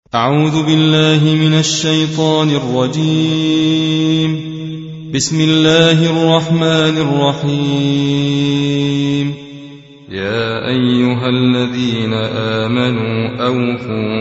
أعوذ بالله من الشيطان الرجيم. بسم الله الرحمن الرحيم. يا أيها الذين آمنوا أوفوا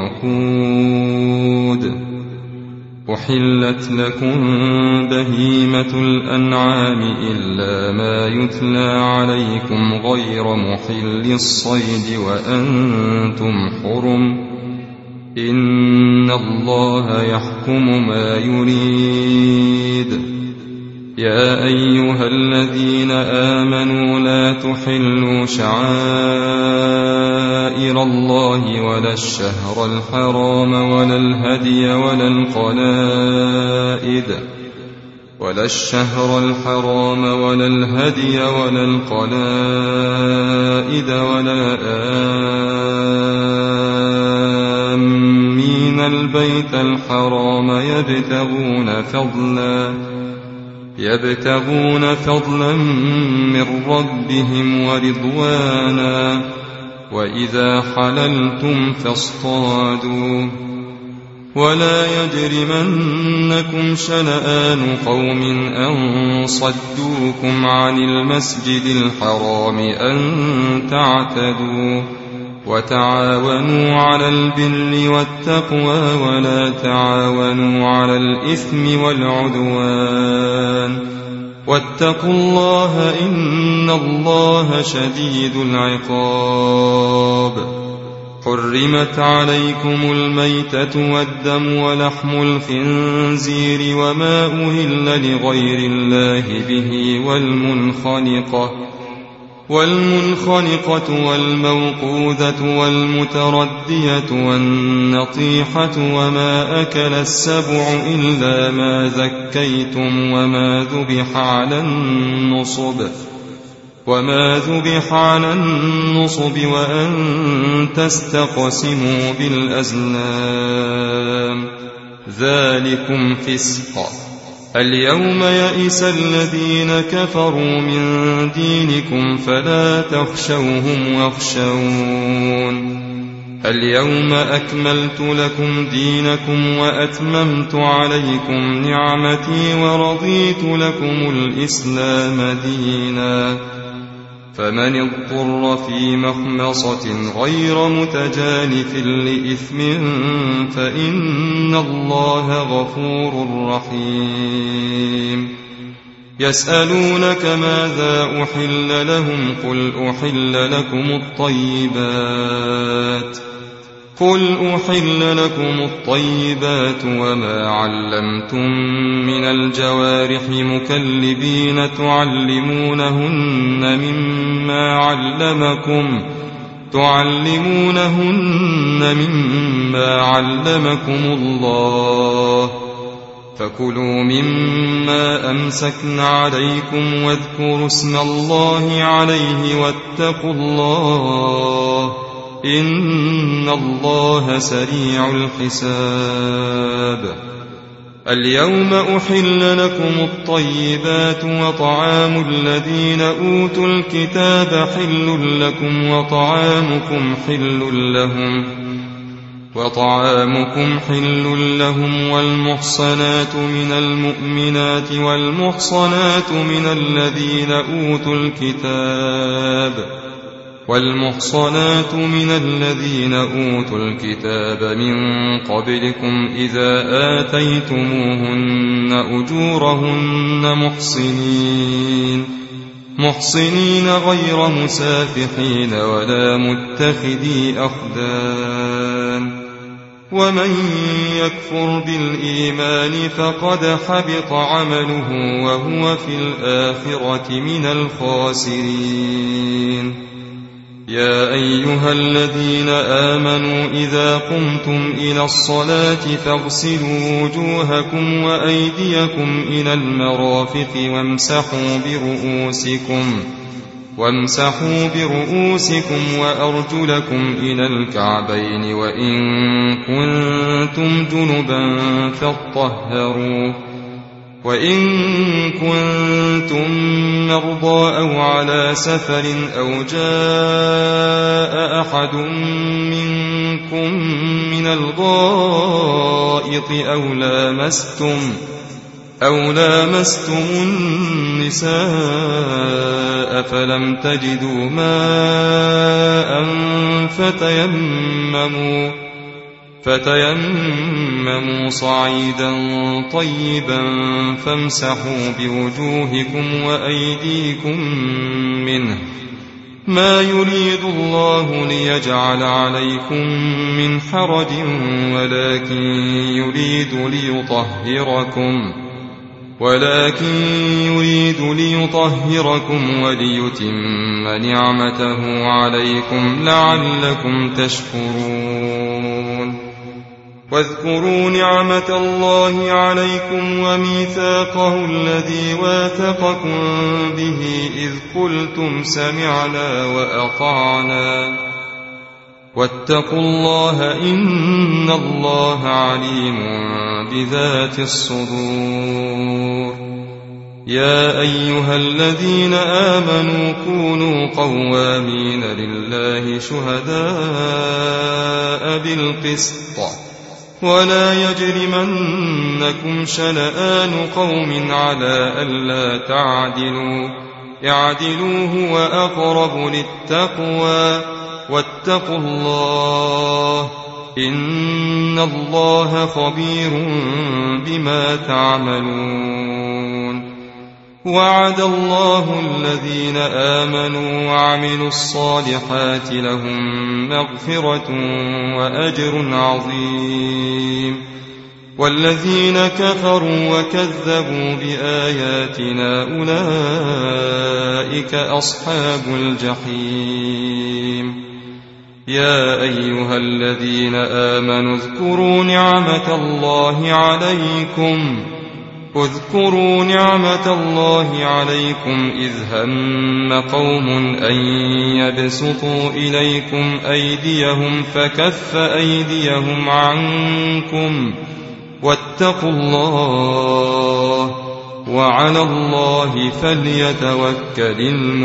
بالعقود. أحلت لكم بهيمة الأنعام إلا ما يتلى عليكم غير محل الصيد وأنتم حرم. إن الله يحكم ما يريد. يا أيها الذين آمنوا لا تحلوا شعائر الله ولا الشهر الحرام ولا الهدي ولا القلائد ولا آمين البيت الحرام يبتغون فضلا من ربهم ورضوانا. وإذا حللتم فاصطادوا. ولا يجرمنكم شنآن قوم أن صدوكم عن المسجد الحرام أن تعتدوا. وتعاونوا على البر والتقوى ولا تعاونوا على الإثم والعدوان. واتقوا الله إن الله شديد العقاب. حرمت عليكم الميتة والدم ولحم الخنزير وما أهل لغير الله به والمنخنقة والموقوذة والمتردية والنطيحة وما أكل السبع إلا ما ذكيتم وما ذبح على النصب وأن تستقسموا بالأزلام. ذلكم فسق. اليوم يئس الذين كفروا من دينكم فلا تخشوهم واخشون. اليوم أكملت لكم دينكم وأتممت عليكم نعمتي ورضيت لكم الإسلام دينا. فمن اضطر في مخمصة غير متجانف لإثم فإن الله غفور رحيم. يسألونك ماذا أحل لهم قل أحل لكم الطيبات وما علمتم من الجوارح مكلبين تعلمونهن مما علمكم الله. فكلوا مما أمسكن عليكم واذكروا اسم الله عليه واتقوا الله إن الله سريع الحساب. اليوم أحل لكم الطيبات وطعام الذين أوتوا الكتاب حل لكم وطعامكم حل لهم والمحصنات من المؤمنات والمحصنات من الذين أوتوا الكتاب من قبلكم إذا آتيتموهن أجورهن محصنين غير مسافحين ولا متخذي أخدان. ومن يكفر بالإيمان فقد حبط عمله وهو في الآخرة من الخاسرين. يا أيها الذين آمنوا إذا قمتم إلى الصلاة فاغسلوا وجوهكم وأيديكم إلى المرافق وامسحوا برؤوسكم وأرجلكم إلى الكعبين وإن كنتم جنبا فاطهروا وإن كنتم مرضى أو على سفر أو جاء أحد منكم من الغائط أو لامستم النساء فلم تجدوا ماء فتيمموا صعيدا طيبا فامسحوا بوجوهكم وأيديكم منه ما يريد الله ليجعل عليكم من حرج ولكن يريد ليطهركم وليتم نعمته عليكم لعلكم تشكرون واذكروا نعمة الله عليكم وميثاقه الذي واثقكم به إذ قلتم سمعنا وأطعنا واتقوا الله إن الله عليم بذات الصدور يا أيها الذين آمنوا كونوا قوامين لله شهداء بالقسط ولا يجرمنكم شنآن قوم على ألا تعدلوا اعدلوا هو أقرب للتقوى واتقوا الله إن الله خبير بما تعملون وعد الله الذين آمنوا وعملوا الصالحات لهم مغفرة وأجر عظيم والذين كفروا وكذبوا بآياتنا أولئك أصحاب الجحيم يا أيها الذين آمنوا اذكروا نعمة الله عليكم إذ هم قوم أن يبسطوا إليكم أيديهم فكف أيديهم عنكم واتقوا الله وعلى الله فليتوكل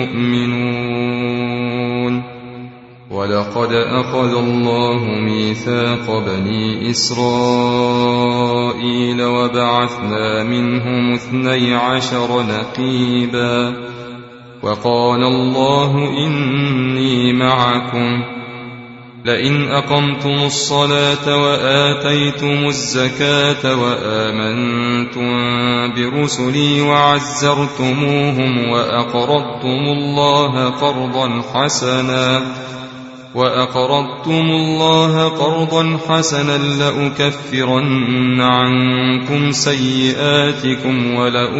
المؤمنون ولقد أخذ الله ميثاق بني إسرائيل وبعثنا منهم 12 نقيبا وقال الله إني معكم لئن أقمتم الصلاة وآتيتم الزكاة وآمنتم برسلي وعزرتموهم وأقرضتم الله قرضا حسنا لأكفرن عنكم سيئاتكم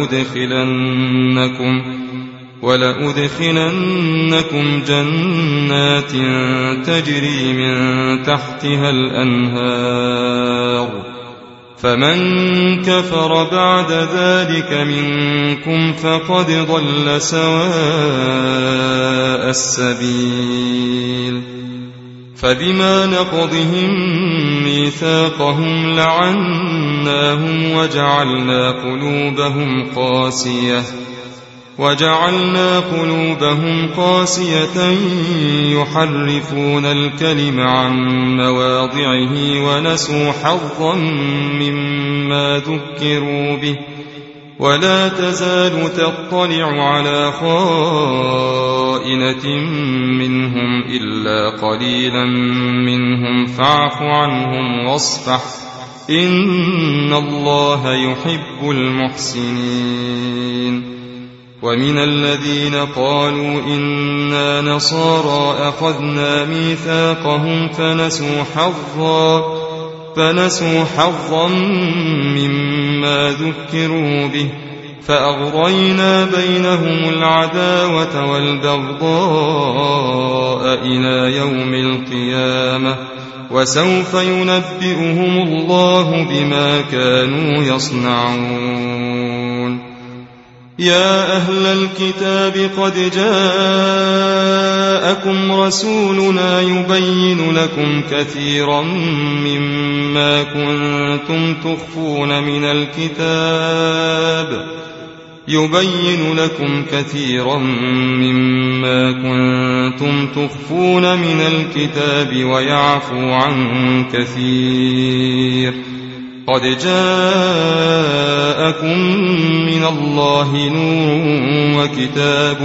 ولأدخلنكم جنات تجري من تحتها الأنهار فمن كفر بعد ذلك منكم فقد ضل سواء السبيل فبما نقضهم ميثاقهم لعناهم وجعلنا قلوبهم قاسية يحرفون الكلم عن مواضعه ونسوا حظا مما ذكروا به ولا تزال تطلع على خائنة منهم إلا قليلا منهم فاعف عنهم واصفح إن الله يحب المحسنين ومن الذين قالوا إنا نصارى أخذنا ميثاقهم فنسوا حظا مما ذكروا به فأغرينا بينهم العداوة والبغضاء إلى يوم القيامة وسوف ينبئهم الله بما كانوا يصنعون يا أهل الكتاب قد جاءكم رسولنا يبين لكم كثيرا مما كنتم تخفون من الكتاب ويعفو عن كثير قد جاءكم من الله نور وكتاب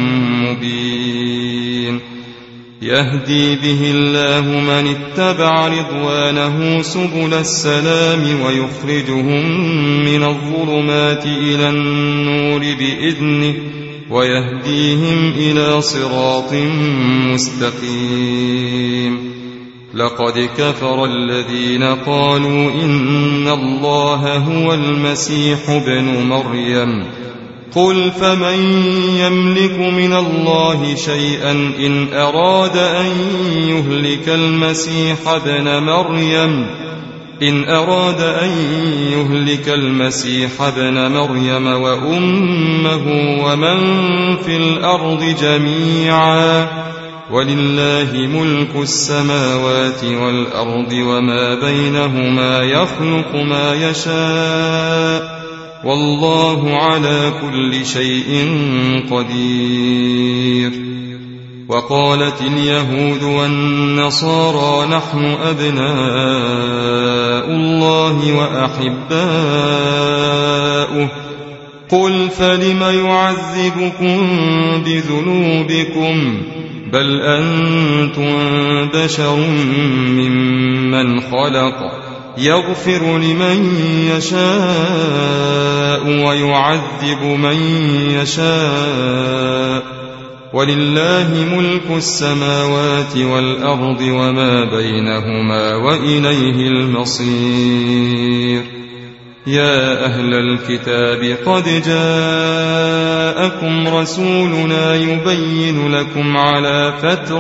مبين يهدي به الله من اتبع رضوانه سبل السلام ويخرجهم من الظلمات إلى النور بإذنه ويهديهم إلى صراط مستقيم لقد كفر الذين قالوا إن الله هو المسيح ابن مريم قل فمن يملك من الله شيئا إن أراد أن يهلك المسيح ابن مريم وأمه ومن في الأرض جميعا ولله ملك السماوات والأرض وما بينهما يخلق ما يشاء والله على كل شيء قدير وقالت اليهود والنصارى نحن أبناء الله وأحباؤه قل فلم يعذبكم بذنوبكم بل أنتم بشر ممن خلق يغفر لمن يشاء ويعذب من يشاء ولله ملك السماوات والأرض وما بينهما وإليه المصير يا أهل الكتاب قد جاءكم رسولنا يبين لكم على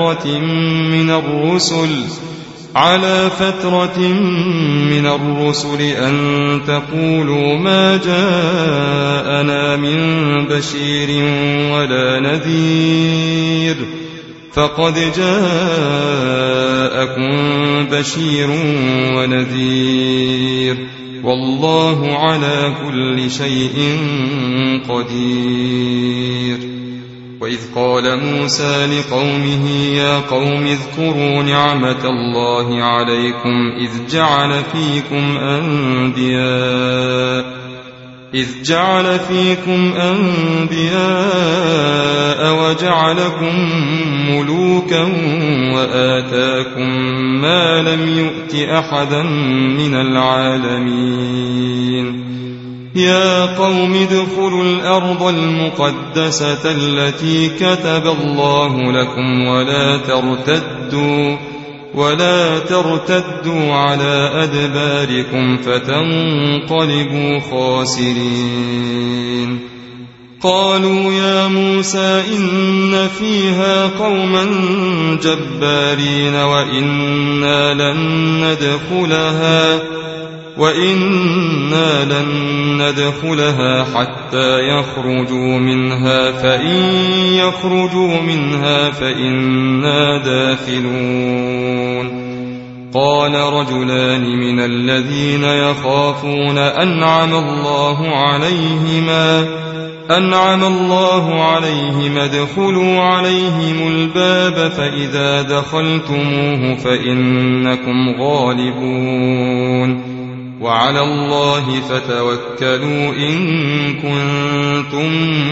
فترة من الرسل أن تقولوا ما جاءنا من بشير ولا نذير فقد جاءكم بشير ونذير والله على كل شيء قدير وإذ قال موسى لقومه يا قوم اذكروا نعمة الله عليكم إذ جعل فيكم أنبياء وجعلكم ملوكا وآتاكم ما لم يؤت أحدا من العالمين يا قوم ادخلوا الأرض المقدسة التي كتب الله لكم ولا ترتدوا على أدباركم فتنقلبوا خاسرين قالوا يا موسى إن فيها قوما جبارين وإنا لن ندخلها حتى يخرجوا منها فإن يخرجوا منها فإنا داخلون قال رجلان من الذين يخافون أنعم الله عليهم ادخلوا عليهم الباب فإذا دخلتموه فإنكم غالبون وعلى الله فتوكلوا إن كنتم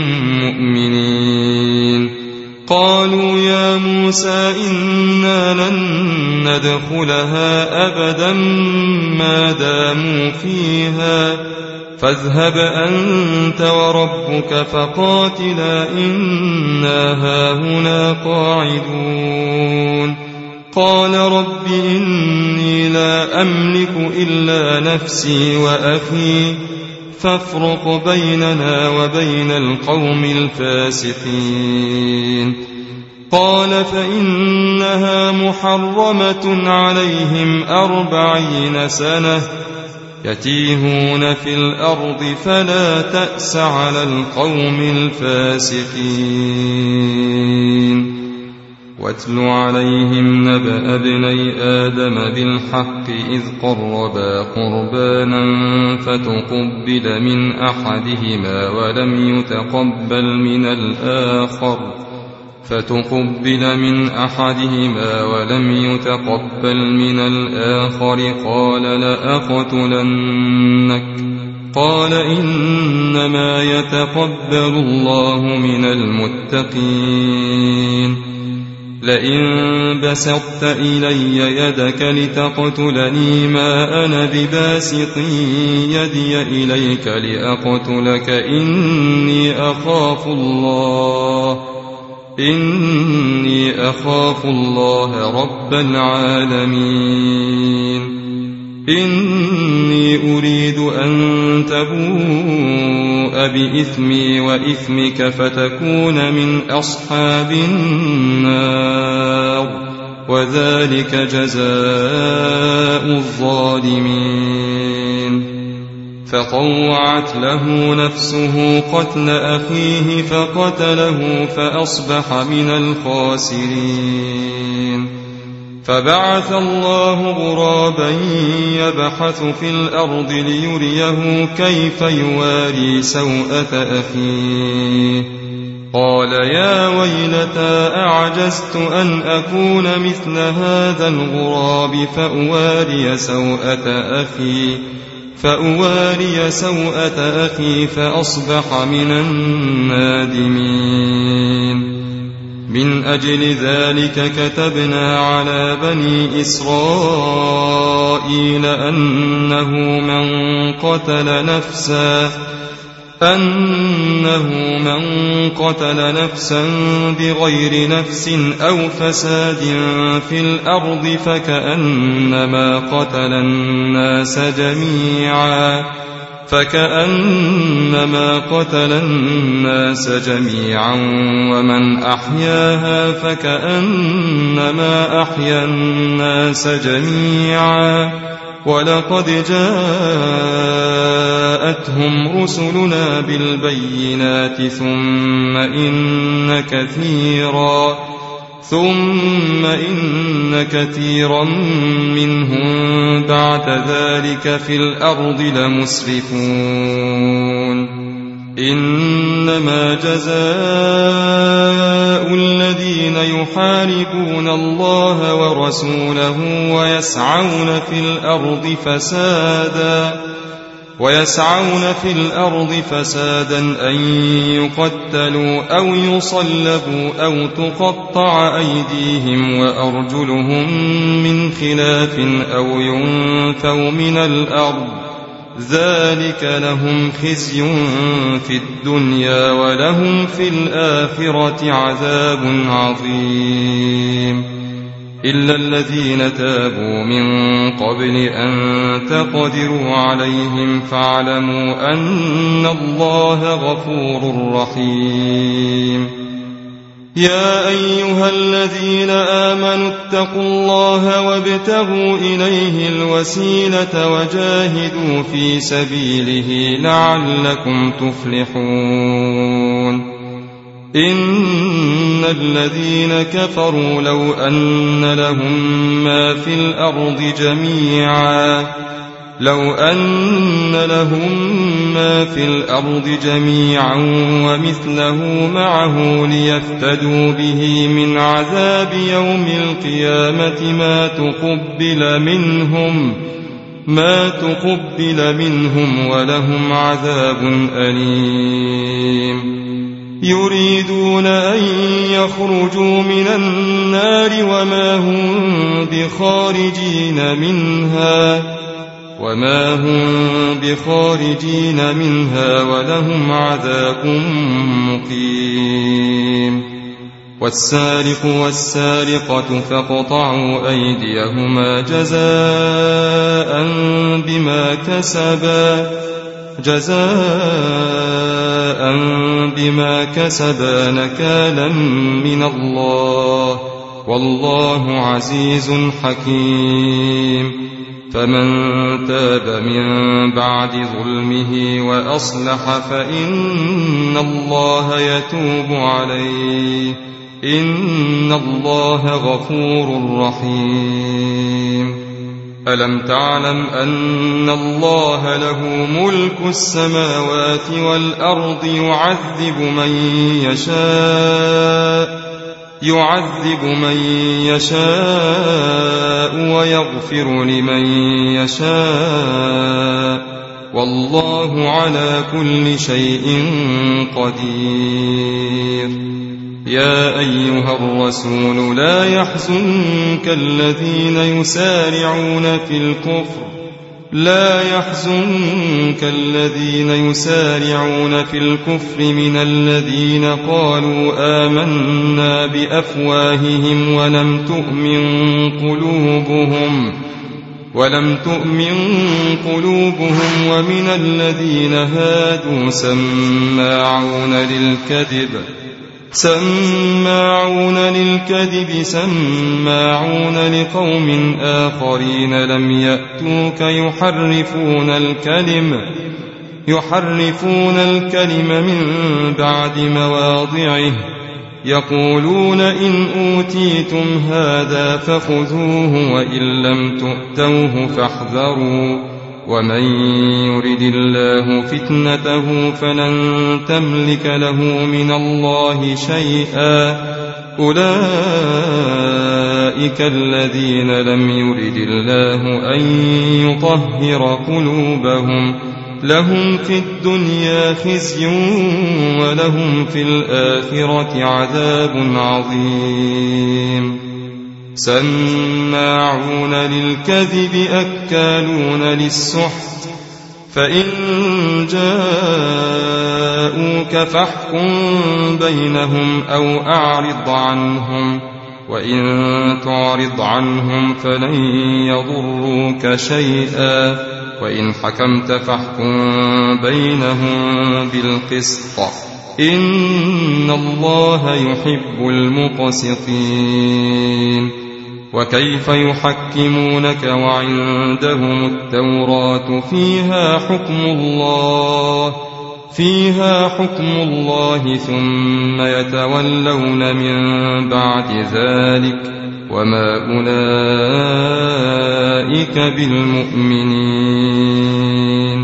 مؤمنين قالوا يا موسى إنا لن ندخلها أبدا ما داموا فيها فاذهب أنت وربك فقاتلا إنا هاهنا قاعدون قال رب إني لا أملك إلا نفسي وأخي فافرق بيننا وبين القوم الفاسقين قال فإنها محرمة عليهم 40 سنة يتيهون في الأرض فلا تأس على القوم الفاسقين. واتل عليهم نبأ ابني آدم بالحق إذ قربا قربانا فتقبل من أحدهما ولم يتقبل من الآخر قال لأقتلنك قال إنما يتقبل الله من المتقين. لئن بسطت إلي يدك لتقتلني ما أنا بباسط يدي إليك لأقتلك إني أخاف الله رب العالمين. إني أريد أن تبوء بإثمي وإثمك فتكون من أصحاب النار وذلك جزاء الظالمين. فطوعت له نفسه قتل أخيه فقتله فأصبح من الخاسرين. فبعث الله غرابا يبحث في الأرض ليريه كيف يواري سوءة أخيه قال يا ويلتى أعجزت أن أكون مثل هذا الغراب فأواري سوءة أخي فأصبح من النادمين. من أجل ذلك كتبنا على بني إسرائيل أنه من قتل نفسا بغير نفس أو فساد في الأرض فكأنما قتل الناس جميعا ومن أحياها فكأنما أحيا الناس جميعا ولقد جاءتهم رسلنا بالبينات ثم إن كثيرا منهم بعد ذلك في الأرض لمسرفون. إنما جزاء الذين يحاربون الله ورسوله ويسعون في الأرض فسادا أن يقتلوا أو يصلبوا أو تقطع أيديهم وأرجلهم من خلاف أو ينفوا من الأرض ذلك لهم خزي في الدنيا ولهم في الآخرة عذاب عظيم. إلا الذين تابوا من قبل أن تقدروا عليهم فاعلموا أن الله غفور رحيم. يا أيها الذين آمنوا اتقوا الله وابتغوا إليه الوسيلة وجاهدوا في سبيله لعلكم تفلحون. إن الذين كفروا لو أن لهم ما في الأرض جميعا ومثله معه ليفتدوا به من عذاب يوم القيامة ما تقبل منهم ولهم عذاب أليم. يريدون أن يخرجوا من النار وما هم بخارجين منها ولهم عذاب مقيم. والسارق والسارقة فاقطعوا أيديهما جزاء بما كسبا نكالا من الله والله عزيز حكيم. فمن تاب من بعد ظلمه وأصلح فإن الله يتوب عليه، إن الله غفور رحيم. ألم تعلم أن الله له ملك السماوات والأرض يعذب من يشاء ويغفر لمن يشاء، والله على كل شيء قدير. يا أيها الرسول لا يحزنك الذين يسارعون في الكفر من الذين قالوا آمنا بأفواههم ولم تؤمن قلوبهم ومن الذين هادوا سماعون للكذب سماعون لقوم آخرين لم يأتوك يحرفون الكلم من بعد مواضعه، يقولون إن أوتيتم هذا فخذوه وإن لم تؤتوه فاحذروا، ومن يرد الله فتنته فلن تملك له من الله شيئا، أولئك الذين لم يرد الله أن يطهر قلوبهم، لهم في الدنيا خزي ولهم في الآخرة عذاب عظيم. سماعون للكذب أكالون للسحت، فإن جاءوك فاحكم بينهم أو أعرض عنهم، وإن تعرض عنهم فلن يضروك شيئا، وإن حكمت فاحكم بينهم بالقسط، إن الله يحب المقسطين. وكيف يحكمونك وعندهم التوراة فيها حكم الله ثم يتولون من بعد ذلك، وما أولئك بالمؤمنين.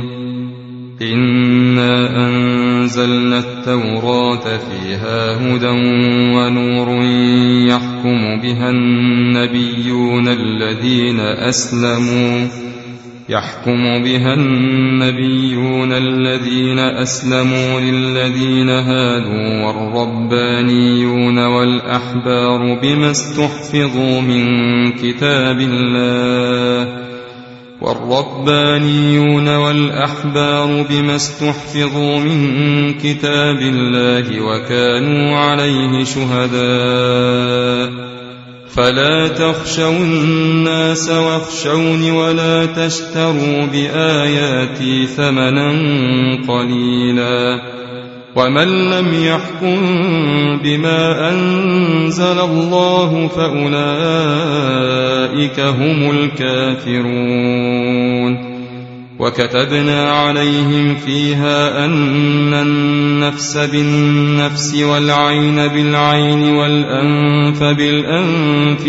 إنا أنزلنا التوراة فيها هدى ونور يحكم بها النبيون الذين أسلموا للذين هادوا والربانيون والأحبار بما استحفظوا من كتاب الله وكانوا عليه شهداء. فلا تخشوا الناس واخشوني ولا تشتروا بآياتي ثمنا قليلا، ومن لم يحكم بما أنزل الله فأولئك هم الكافرون. وكتبنا عليهم فيها أن النفس بالنفس والعين بالعين والأنف بالأنف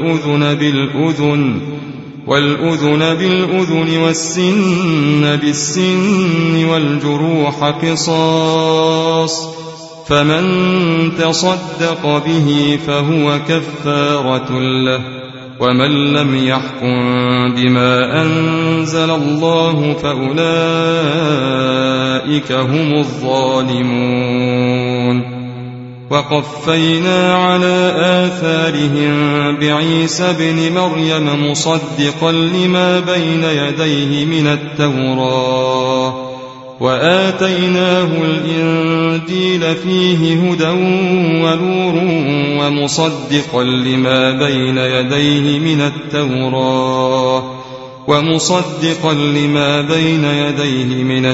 والأذن بالأذن والسن بالسن والجروح قصاص، فمن تصدق به فهو كفارة له، ومن لم يحكم بما أنزل الله فأولئك هم الظالمون. وقفينا على آثارهم بعيسى ابن مريم مصدقا لما بين يديه من التوراة، وآتيناه الإنجيل فيه هدى ونور ومصدقا لما بين يديه من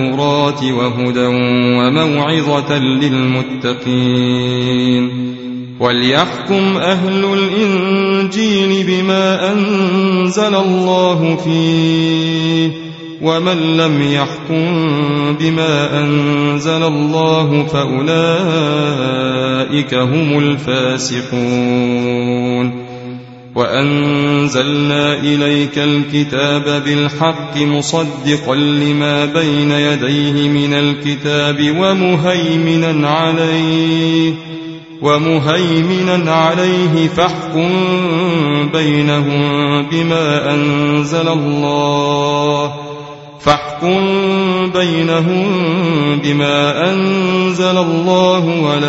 التوراة وهدى وموعظة للمتقين. وليحكم أهل الإنجيل بما أنزل الله فيه ومن لم يحكم بما أنزل الله فأولئك هم الفاسقون وأنزلنا إليك الكتاب بالحق مصدقا لما بين يديه من الكتاب ومهيمنا عليه فاحكم بينهم بما أنزل الله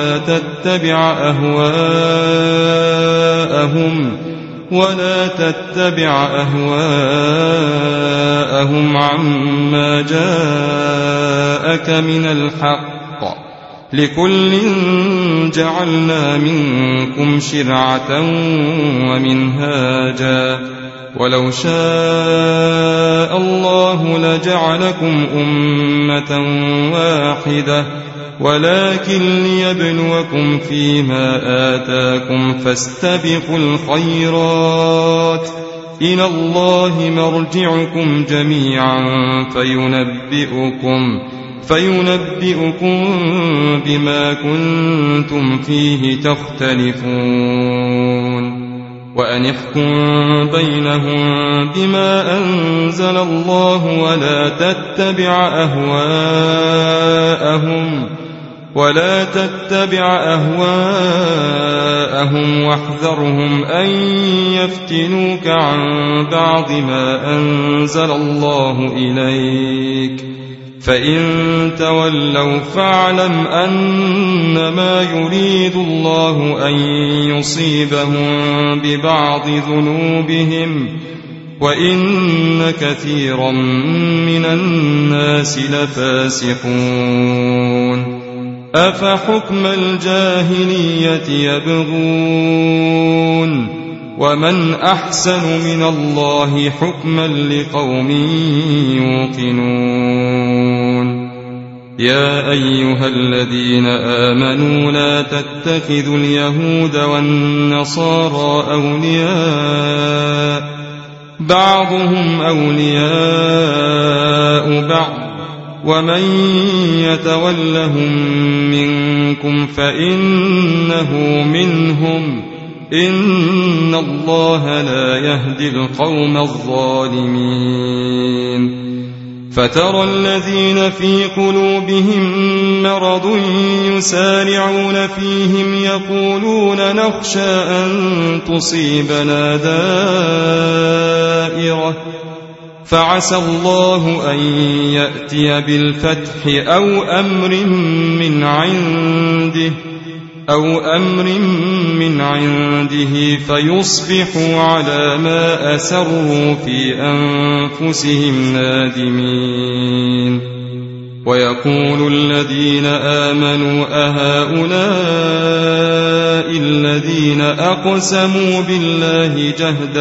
ولا تتبع أهواءهم عما جاءك من الحق لكل جعلنا منكم شرعة ومنهاجا ولو شاء الله لجعلكم أمة واحدة ولكن ليبلوكم فيما آتاكم فاستبقوا الخيرات إلى الله مرجعكم جميعا فينبئكم بما كنتم فيه تختلفون وأن احكم بينهم بما أنزل الله ولا تتبع أهواءهم واحذرهم أن يفتنوك عن بعض ما أنزل الله إليك فإن تولوا فاعلم أنما يريد الله أن يصيبهم ببعض ذنوبهم وإن كثيرا من الناس لفاسقون أفحكم الجاهلية يبغون ومن أحسن من الله حكما لقوم يوقنون يا أيها الذين آمنوا لا تتخذوا اليهود والنصارى أولياء بعضهم أولياء بعض ومن يتولهم منكم فإنه منهم إن الله لا يهدي القوم الظالمين فترى الذين في قلوبهم مرض يسارعون فيهم يقولون نخشى أن تصيبنا دائرة فعسى الله أن يأتي بالفتح أو أمر من عنده فيصبحوا على ما أسروا في أنفسهم نادمين ويقول الذين آمنوا أهؤلاء الذين أقسموا بالله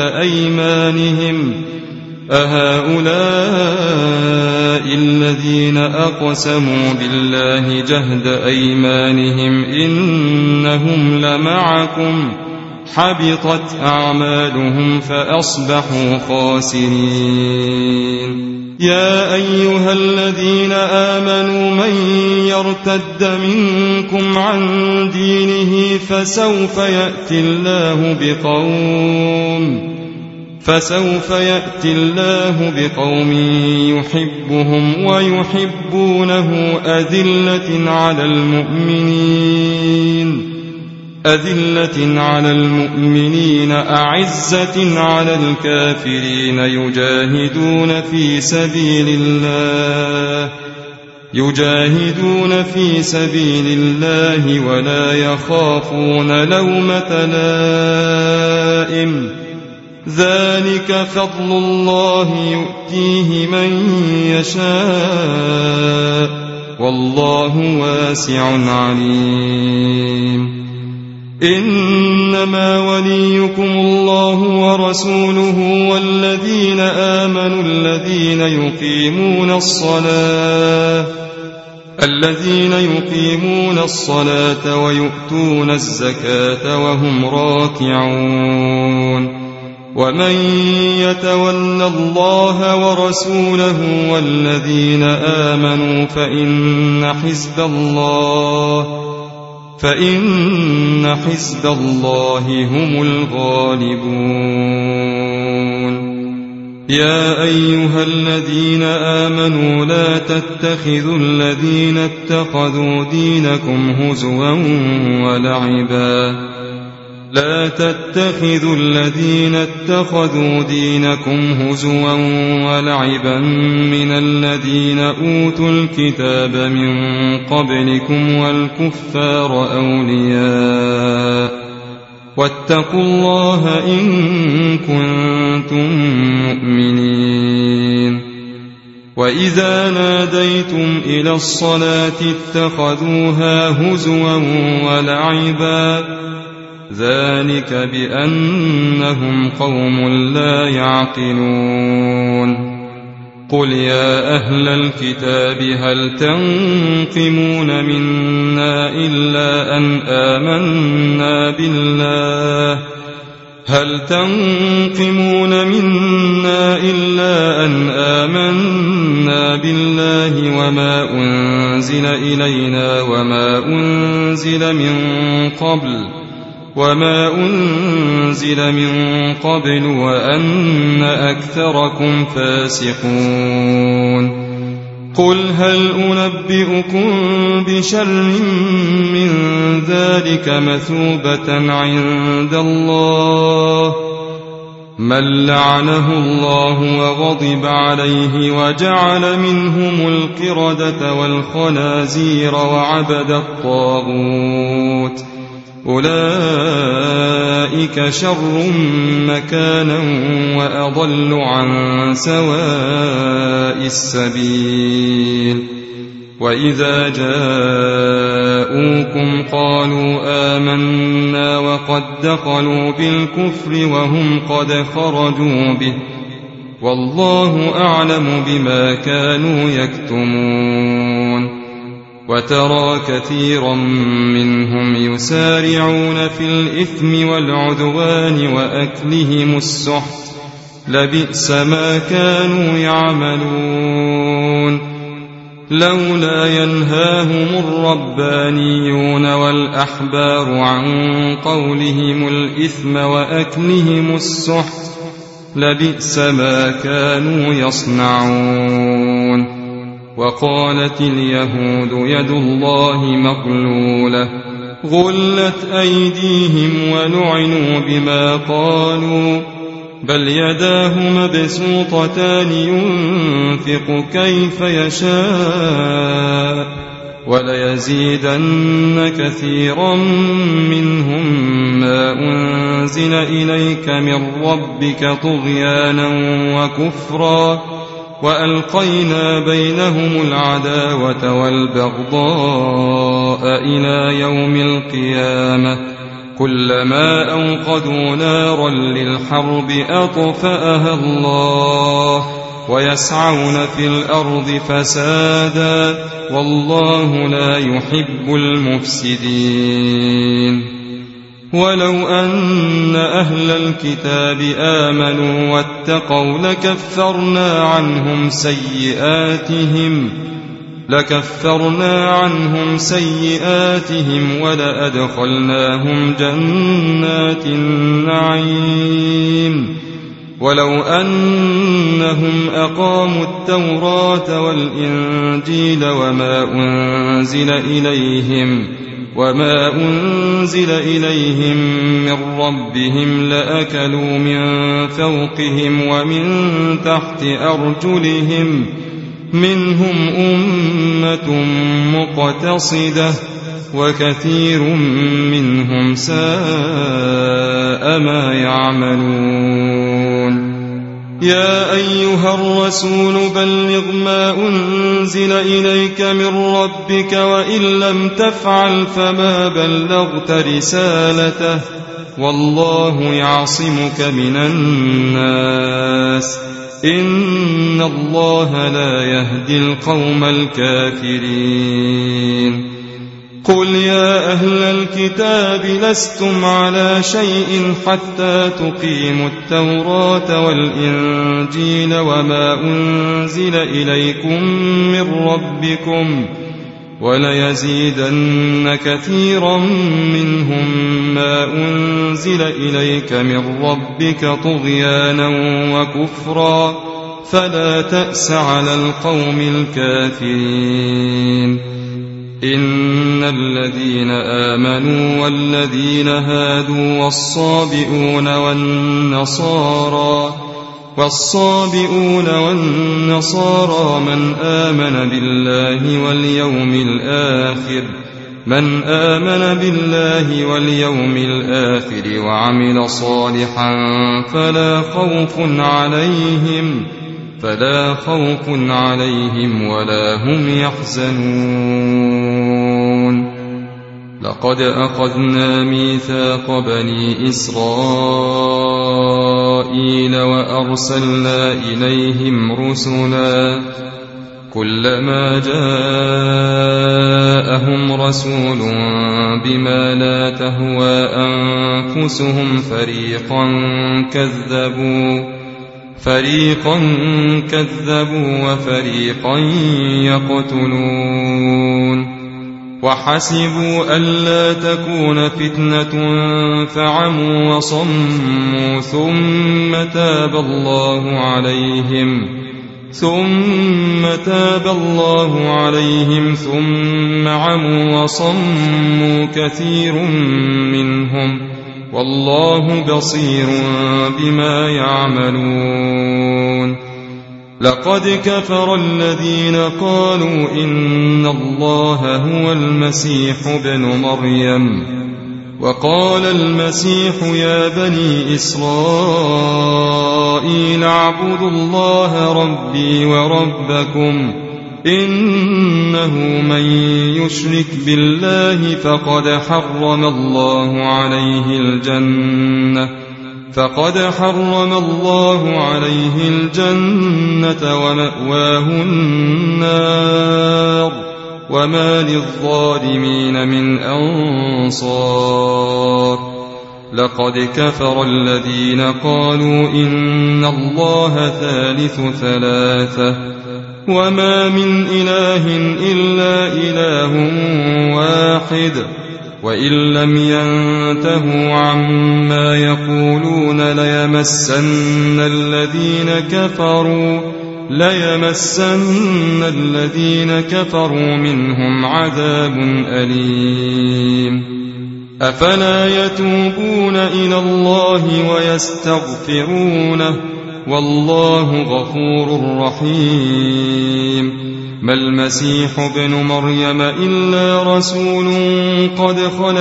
جهد أيمانهم إنهم لمعكم حبطت أعمالهم فأصبحوا خاسرين يا أيها الذين آمنوا من يرتد منكم عن دينه فسوف يأتي الله بقوم يحبهم ويحبونه أذلة على المؤمنين أعزة على الكافرين يجاهدون في سبيل الله ولا يخافون لومة لائم ذلك فضل الله يؤتيه من يشاء والله واسع عليم إنما وليكم الله ورسوله والذين آمنوا الذين الذين يقيمون الصلاة ويؤتون الزكاة وهم راكعون ومن يتول الله ورسوله والذين آمنوا فإن حزب الله هم الغالبون. يا أيها الذين آمنوا لا تتخذوا الذين اتخذوا دينكم هزوا ولعبا من الذين أوتوا الكتاب من قبلكم والكفار أولياء واتقوا الله إن كنتم مؤمنين. وإذا ناديتم إلى الصلاة اتخذوها هزوا ولعبا ذلك بأنهم قوم لا يعقلون. قل يا أهل الكتاب هل تنقمون منا إلا أن آمنا بالله وما أنزل إلينا وما أنزل من قبل وأن أكثركم فاسقون. قل هل أنبئكم بشر من ذلك مثوبة عند الله من لعنه الله وغضب عليه وجعل منهم القردة والخنازير وعبد الطاغوت أولئك شر مكانا وأضل عن سواء السبيل. وإذا جاءوكم قالوا آمنا وقد دخلوا بالكفر وهم قد خرجوا به والله أعلم بما كانوا يكتمون. وترى كثيرا منهم يسارعون في الإثم والعدوان وأكلهم السحت لبئس ما كانوا يعملون. لولا ينهاهم الربانيون والأحبار عن قولهم الإثم وأكلهم السحت لبئس ما كانوا يصنعون. وقالت اليهود يد الله مغلولة غلت أيديهم ولعنوا بما قالوا بل يداه مبسوطتان ينفق كيف يشاء وليزيدن كثيرا منهم ما أنزل إليك من ربك طغيانا وكفرا وألقينا بينهم العداوة والبغضاء إلى يوم القيامة كلما أوقدوا نارا للحرب أطفأها الله ويسعون في الأرض فسادا والله لا يحب المفسدين. ولو أن أهل الكتاب آمنوا واتقوا لكفرنا عنهم سيئاتهم ولأدخلناهم جنات النعيم. ولو أنهم أقاموا التوراة والإنجيل وما أنزل إليهم من ربهم لأكلوا من فوقهم ومن تحت أرجلهم منهم أمة مقتصدة وكثير منهم ساء ما يعملون. يا أيها الرسول بلغ ما أنزل إليك من ربك وإن لم تفعل فما بلغت رسالته والله يعصمك من الناس إن الله لا يهدي القوم الكافرين. قل يا أهل الكتاب لستم على شيء حتى تقيموا التوراة والإنجيل وما أنزل إليكم من ربكم وليزيدن كثيرا منهم ما أنزل إليك من ربك طغيانا وكفرا فلا تأس على القوم الكافرين. إن الذين آمنوا والذين هادوا والصابئون والنصارى من آمن بالله واليوم الآخر وعمل صالحا فلا خوف عليهم ولا هم يحزنون. لقد أخذنا ميثاق بني إسرائيل وأرسلنا إليهم رسلا كلما جاءهم رسول بما لا تهوى أنفسهم فريقا كذبوا وفريقا يقتلون. وحسبوا ألا تكون فتنة فعموا وصموا ثم تاب الله عليهم ثم عموا وصموا كثير منهم والله بصير بما يعملون. لقد كفر الذين قالوا إن الله هو المسيح ابن مريم وقال المسيح يا بني إسرائيل اعبدوا الله ربي وربكم إنه من يشرك بالله فقد حرم الله عليه الجنة ومأواه النار وما للظالمين من أنصار. لقد كفر الذين قالوا إن الله ثالث ثلاثة وما من إله إلا إله واحد وإن لم ينتهوا عما يقولون ليمسن الذين كفروا منهم عذاب أليم. أفلا يتوبون إلى الله ويستغفرونه والله غفور رحيم. ما المسيح ابن مريم إلا رسول قد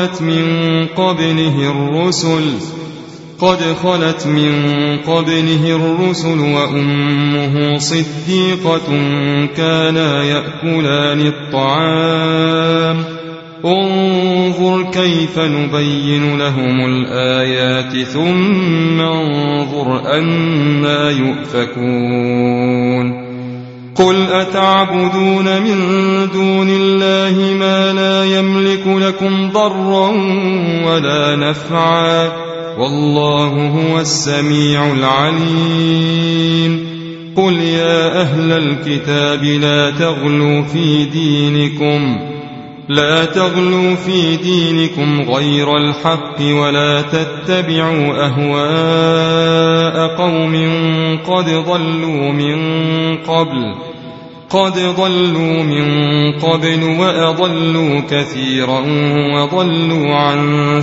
خلت من قبله الرسل وأمه صديقة كانا يأكلان الطعام انظر كيف نبين لهم الآيات ثم انظر أنى يؤفكون. قل أتعبدون من دون الله ما لا يملك لكم ضرا ولا نفعا والله هو السميع العليم. قل يا أهل الكتاب لا تغلوا في دينكم غير الحق ولا تتبعوا أهواء قوم قد ضلوا من قبل وأضلوا كثيرا وضلوا عن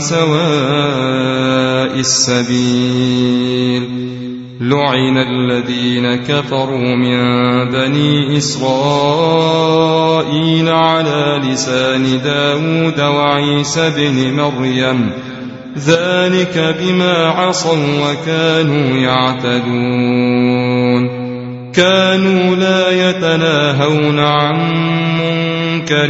سواء السبيل. لعن الذين كفروا من بني إسرائيل على لسان داود وعيسى بن مريم ذلك بما عصوا وكانوا يعتدون. كانوا لا يتناهون عن منكر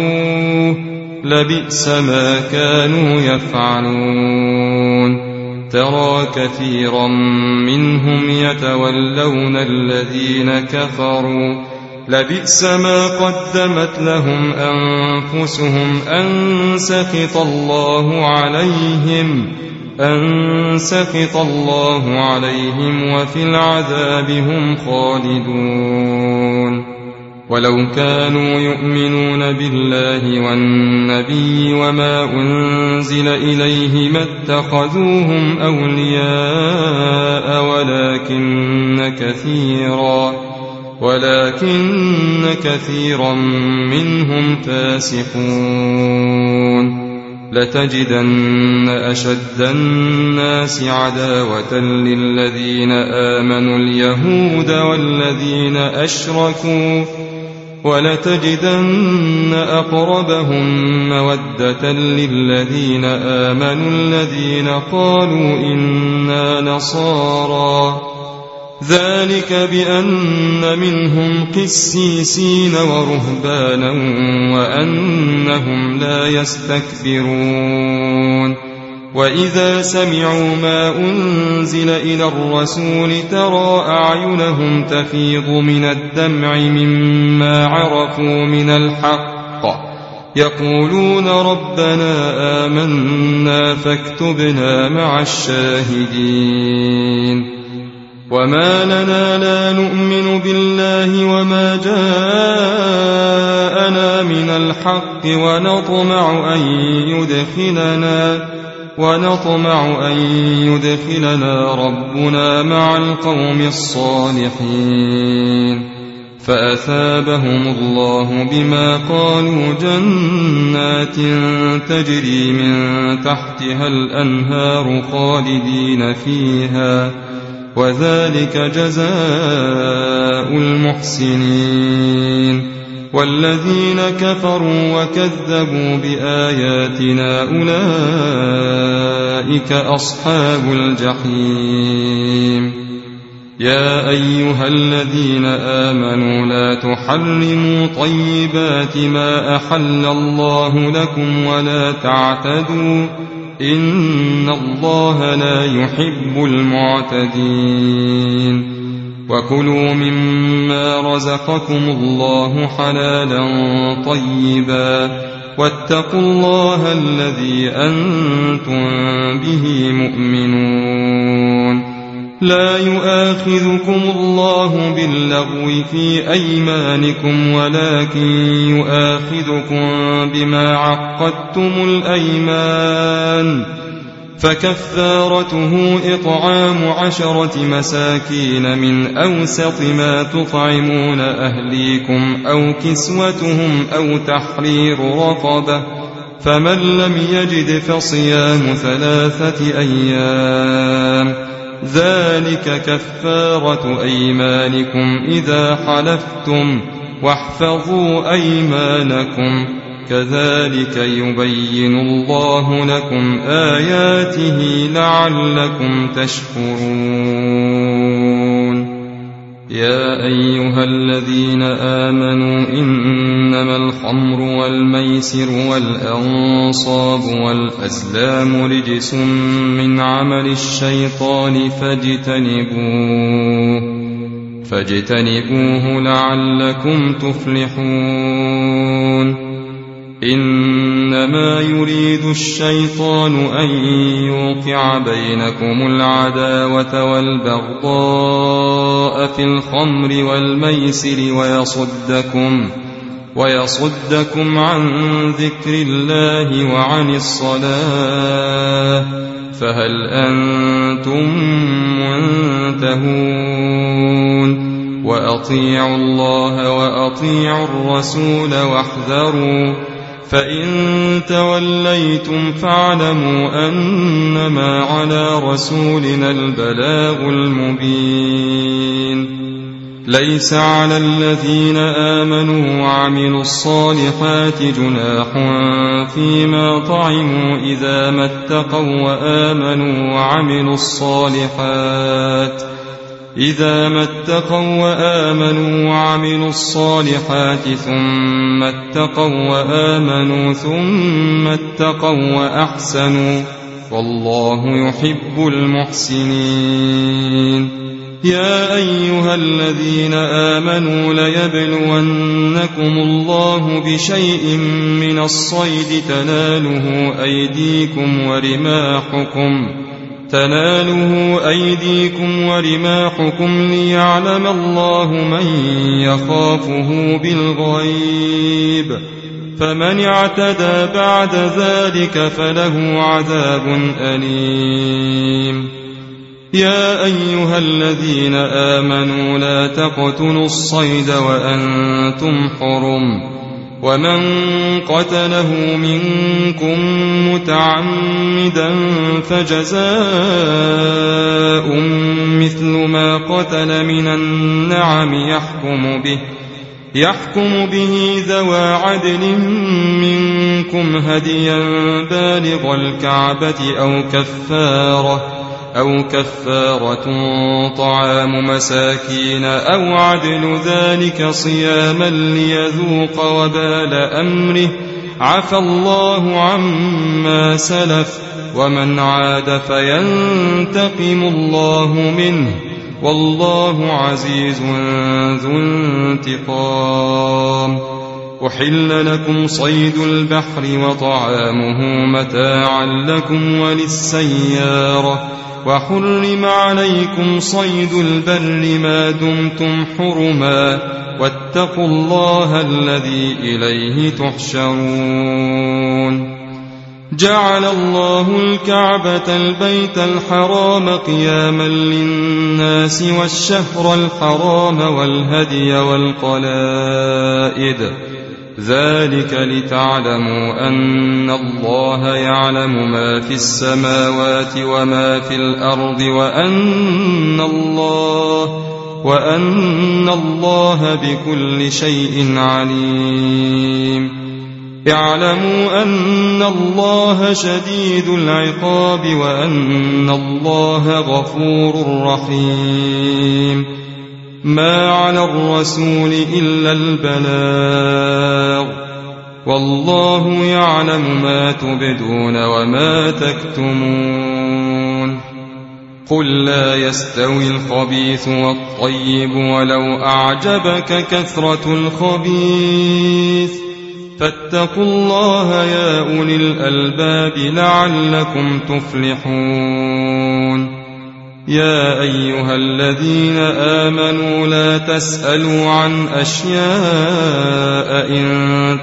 فعلوه لبئس ما كانوا يفعلون. ترى كثيرا منهم يتولون الذين كفروا لبئس ما قدمت لهم أنفسهم أن سخط الله عليهم وفي العذاب هم خالدون ولو كانوا يؤمنون بالله والنبي وما أنزل إليه ما اتخذوهم أولياء ولكن كثيرا منهم فاسقون لتجدن أشد الناس عداوة للذين آمنوا اليهود والذين أشركوا ولتجدن أقربهم مودة للذين آمنوا الذين قالوا إنا نصارى ذلك بأن منهم قسيسين ورهبانا وأنهم لا يستكبرون وإذا سمعوا ما أنزل إلى الرسول ترى أعينهم تفيض من الدمع مما عرفوا من الحق يقولون ربنا آمنا فاكتبنا مع الشاهدين وما لنا لا نؤمن بالله وما جاءنا من الحق ونطمع أن يدخلنا ربنا مع القوم الصالحين فأثابهم الله بما قالوا جنات تجري من تحتها الأنهار خالدين فيها وذلك جزاء المحسنين والذين كفروا وكذبوا بآياتنا أولئك أصحاب الجحيم يا أيها الذين آمنوا لا تحرموا طيبات ما أحل الله لكم ولا تعتدوا إن الله لا يحب المعتدين وكلوا مما رزقكم الله حلالا طيبا واتقوا الله الذي أنتم به مؤمنون لا يؤاخذكم الله باللغو في أيمانكم ولكن يؤاخذكم بما عقدتم الأيمان فكفارته إطعام 10 مساكين من أوسط ما تطعمون أهليكم أو كسوتهم أو تحرير رقبة فمن لم يجد فصيام 3 أيام ذلك كفارة أيمانكم إذا حلفتم واحفظوا أيمانكم كذلك يبين الله لكم آياته لعلكم تشكرون يا أيها الذين آمنوا إنما الخمر والميسر والأنصاب والأزلام رجس من عمل الشيطان فاجتنبوه لعلكم تفلحون إنما يريد الشيطان أن يوقع بينكم العداوة والبغضاء في الخمر والميسر ويصدكم عن ذكر الله وعن الصلاة فهل أنتم منتهون وأطيعوا الله وأطيعوا الرسول واحذروا فإن توليتم فاعلموا أنما على رسولنا البلاغ المبين ليس على الذين آمنوا وعملوا الصالحات جناح فيما طعموا إذا ما اتقوا وآمنوا وعملوا الصالحات ثم اتقوا وآمنوا ثم اتقوا وأحسنوا والله يحب المحسنين. يا أيها الذين آمنوا ليبلونكم الله بشيء من الصيد تناله أيديكم ورماحكم ليعلم الله من يخافه بالغيب، فمن اعتدى بعد ذلك فله عذاب أليم. يا أيها الذين آمنوا لا تقتلوا الصيد وأنتم حرم، ومن قتله منكم متعمدا فجزاء مثل ما قتل من النعم يحكم به ذوى عدل منكم هديا بالغ الكعبة أو كفارة طعام مساكين أو عدل ذلك صياما ليذوق وبال أمره، عفى الله عما سلف، ومن عاد فينتقم الله منه، والله عزيز ذو انتقام. أحل لكم صيد البحر وطعامه متاعا لكم وللسيارة، وحرم عليكم صيد البر ما دمتم حرما، واتقوا الله الذي إليه تحشرون. جعل الله الكعبة البيت الحرام قياما للناس والشهر الحرام والهدي والقلائد، ذلك لتعلموا أن الله يعلم ما في السماوات وما في الأرض، وأن الله بكل شيء عليم. اعلموا أن الله شديد العقاب، وأن الله غفور رحيم. ما على الرسول إلا البلاغ، والله يعلم ما تبدون وما تكتمون. قل لا يستوي الخبيث والطيب ولو أعجبك كثرة الخبيث، فاتقوا الله يا أولي الألباب لعلكم تفلحون. يا أيها الذين آمنوا لا تسألوا عن أشياء إن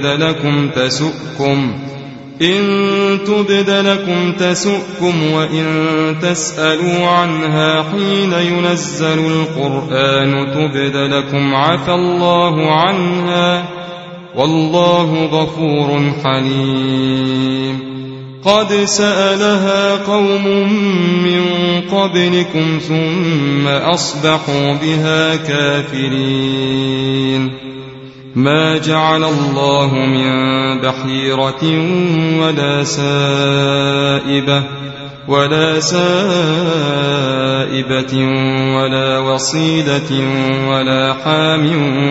تبد لكم تسؤكم، وإن تسألوا عنها حين ينزل القرآن تبد لكم عفى الله عنها، والله غفور حليم. قد سألها قوم من قبلكم ثم أصبحوا بها كافرين. ما جعل الله من بحيرة ولا سائبة ولا وصيلة ولا حام،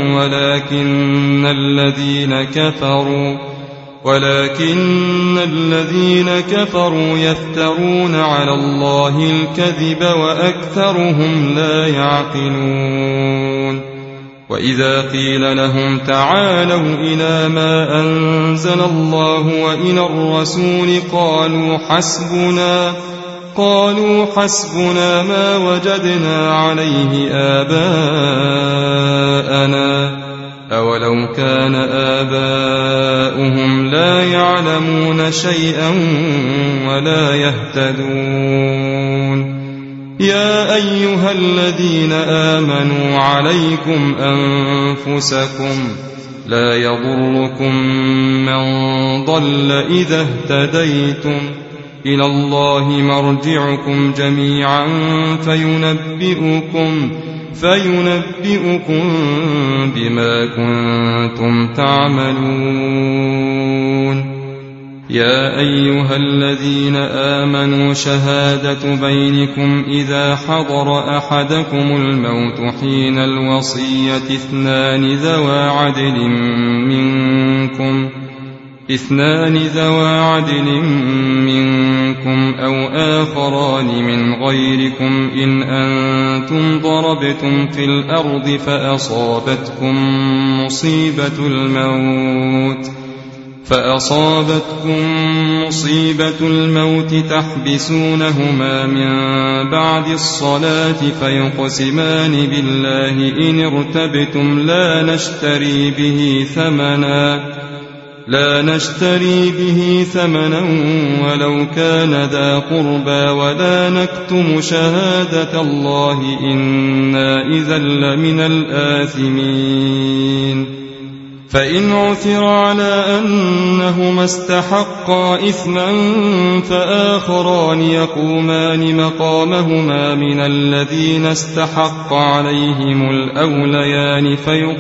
ولكن الذين كفروا يفترون على الله الكذب وأكثرهم لا يعقلون. وإذا قيل لهم تعالوا إلى ما أنزل الله وإلى الرسول قالوا حسبنا ما وجدنا عليه آباءنا، أولو كان آباؤهم لا يعلمون شيئا ولا يهتدون. يا أيها الذين آمنوا عليكم أنفسكم، لا يضركم من ضل إذا اهتديتم، إلى الله مرجعكم جميعا فينبئكم بما كنتم تعملون. يا أيها الذين آمنوا شهادة بينكم إذا حضر أحدكم الموت حين الوصية 2 ذوى عدل منكم، اثنان ذوا عدل منكم أو آخران من غيركم إن أنتم ضربتم في الأرض فأصابتكم مصيبة الموت تحبسونهما من بعد الصلاة فيقسمان بالله إن ارتبتم لا نشتري به ثمنا ولو كان ذا قربى ولا نكتم شهادة الله إنا إذا لمن الآثمين فإن عثر على أنهما استحقا إثما فآخران يقومان مقامهما من الذين استحق عليهم الأوليان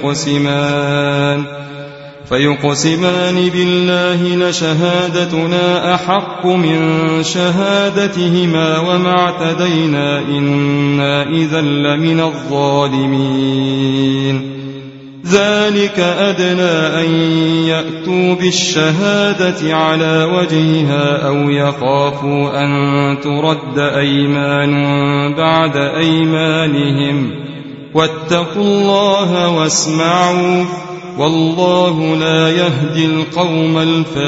فيقسمان بالله لشهادتنا أحق من شهادتهما وما اعتدينا إنا إذا لمن الظالمين ذلك أدنى أن يأتوا بالشهادة على وجهها أو يخافوا أن ترد أيمان بعد أيمانهم واتقوا الله واسمعوا والله لا يهدي القوم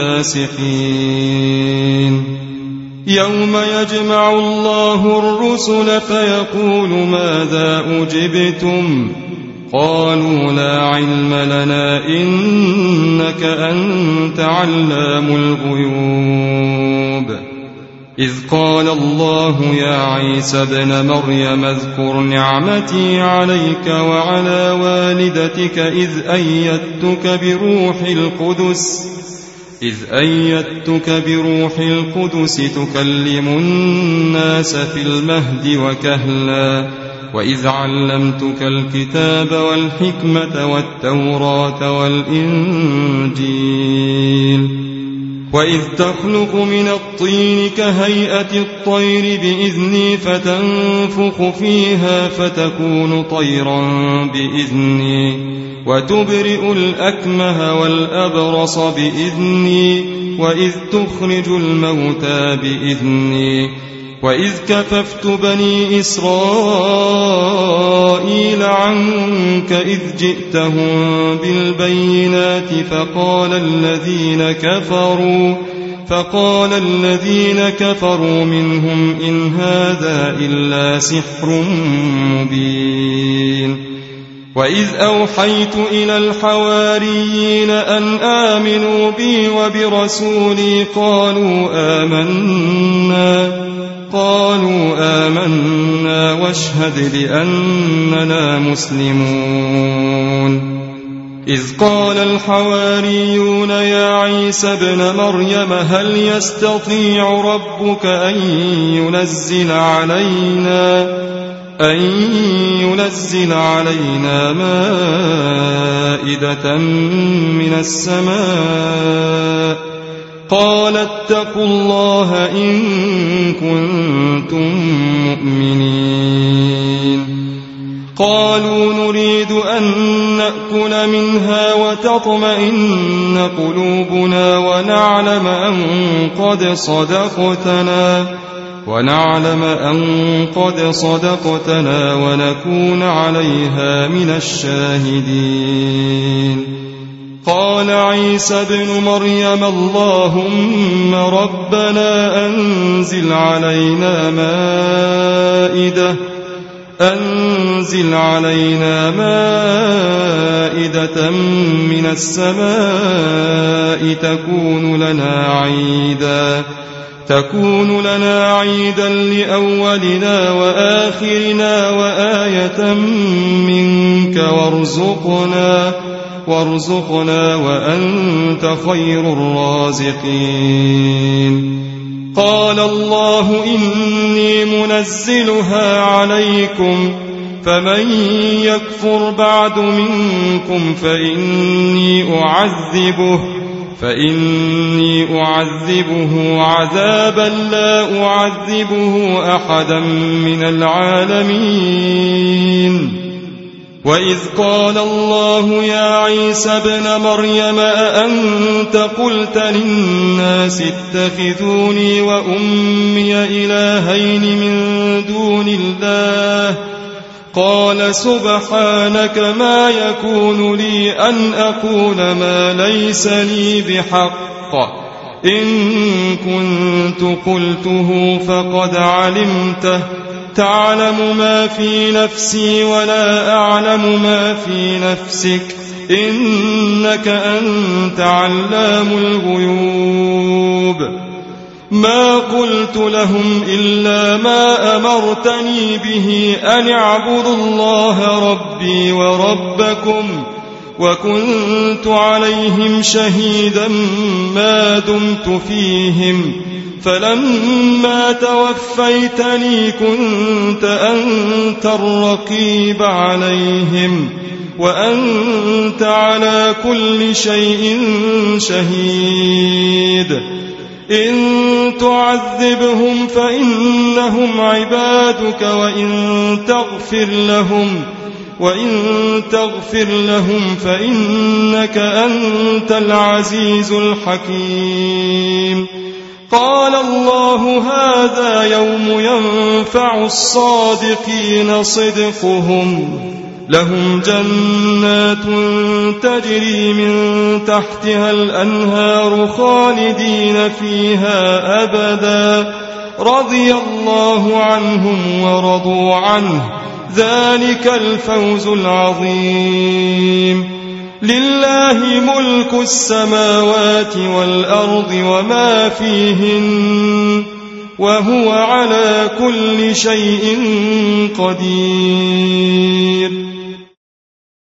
الفاسقين يوم يجمع الله الرسل فيقول ماذا أجبتم قالوا لا علم لنا إنك أنت علام الغيوب إذ قال الله يا عيسى ابن مريم اذكر نعمتي عليك وعلى والدتك إذ أيدتك بروح القدس تكلم الناس في المهد وكهلا وإذ علمتك الكتاب والحكمة والتوراة والإنجيل وإذ تخلق من الطين كهيئة الطير بإذني فتنفخ فيها فتكون طيرا بإذني وتبرئ الأكمه والأبرص بإذني وإذ تخرج الموتى بإذني وإذ كففت بني إسرائيل عنك إذ جئتهم بالبينات فقال الذين كفروا منهم إن هذا إلا سحر مبين وإذ أوحيت إلى الحواريين أن آمنوا بي وبرسولي قالوا آمنا واشهد بأننا مسلمون إذ قال الحواريون يا عيسى ابن مريم هل يستطيع ربك أن ينزل علينا مائدة من السماء قال اتقوا الله إن كنتم مؤمنين قالوا نريد أن نأكل منها وتطمئن قلوبنا ونعلم أن قد صدقتنا ونكون عليها من الشاهدين قال عيسى ابن مريم اللهم ربنا أنزل علينا مائدة من السماء تكون لنا عيدا لأولنا وآخرنا وآية منك وارزقنا وأنت خير الرازقين قال الله إني منزلها عليكم فمن يكفر بعد منكم فإني أعذبه عذابا لا أعذبه أحدا من العالمين وإذ قال الله يا عيسى ابن مريم أأنت قلت للناس اتخذوني وأمي إلهين من دون الله قال سبحانك ما يكون لي أن أقول ما ليس لي بحق إن كنت قلته فقد علمته تعلم ما في نفسي ولا أعلم ما في نفسك إنك أنت علام الغيوب ما قلت لهم إلا ما أمرتني به أن اعبدوا الله ربي وربكم وكنت عليهم شهيدا ما دمت فيهم فلما توفيتني كنت أنت الرقيب عليهم وأنت على كل شيء شهيد إن تعذبهم فإنهم عبادك وإن تغفر لهم فإنك أنت العزيز الحكيم قال الله هذا يوم ينفع الصادقين صدقهم لهم جنات تجري من تحتها الأنهار خالدين فيها أبدا رضي الله عنهم ورضوا عنه ذلك الفوز العظيم لله ملك السماوات والأرض وما فيهن وهو على كل شيء قدير